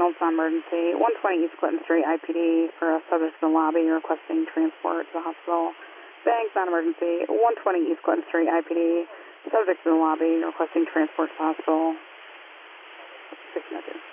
signal, it's not emergency. 120 East Clinton Street, IPD, for a subject in the lobby requesting transport to the hospital. Thanks, not emergency. 120 East Clinton Street, IPD, subject in the lobby requesting transport to the hospital. 6 minutes.